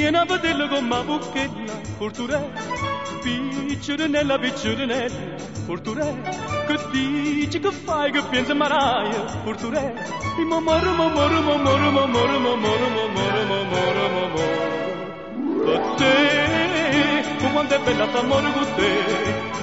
vieni a vederlo con ma bucchetta, porturella, picciurinella, picciurinella, porturella, che dici che fai, che pensi maraia, porturella, e mamoro, mamoro, mamoro, mamoro, mamoro, mamoro, mamoro, mamoro, per te, quanto è bella t'amore con te,